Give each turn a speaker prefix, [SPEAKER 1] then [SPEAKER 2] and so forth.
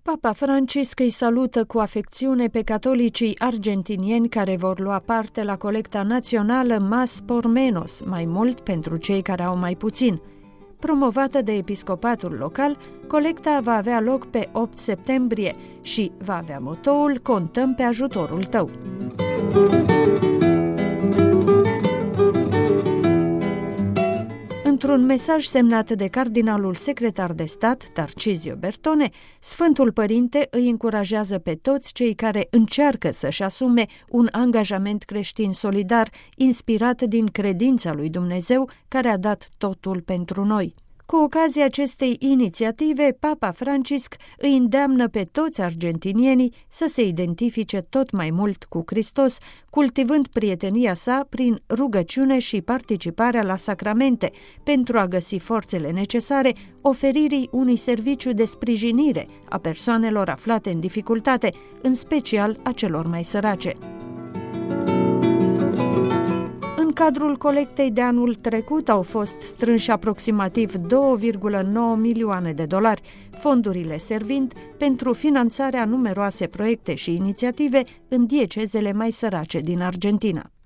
[SPEAKER 1] Papa Francisc îi salută cu afecțiune pe catolicii argentinieni care vor lua parte la colecta națională Más por Menos, mai mult pentru cei care au mai puțin. Promovată de episcopatul local, colecta va avea loc pe 8 septembrie și va avea motoul "Contăm pe ajutorul tău". Într-un mesaj semnat de cardinalul secretar de stat, Tarcisio Bertone, Sfântul Părinte îi încurajează pe toți cei care încearcă să-și asume un angajament creștin solidar, inspirat din credința lui Dumnezeu, care a dat totul pentru noi. Cu ocazia acestei inițiative, Papa Francisc îi îndeamnă pe toți argentinienii să se identifice tot mai mult cu Hristos, cultivând prietenia sa prin rugăciune și participarea la sacramente, pentru a găsi forțele necesare oferirii unui serviciu de sprijinire a persoanelor aflate în dificultate, în special a celor mai sărace. În cadrul colectei de anul trecut au fost strânși aproximativ 2,9 milioane de dolari, fondurile servind pentru finanțarea numeroase proiecte și inițiative în diecezele mai sărace din Argentina.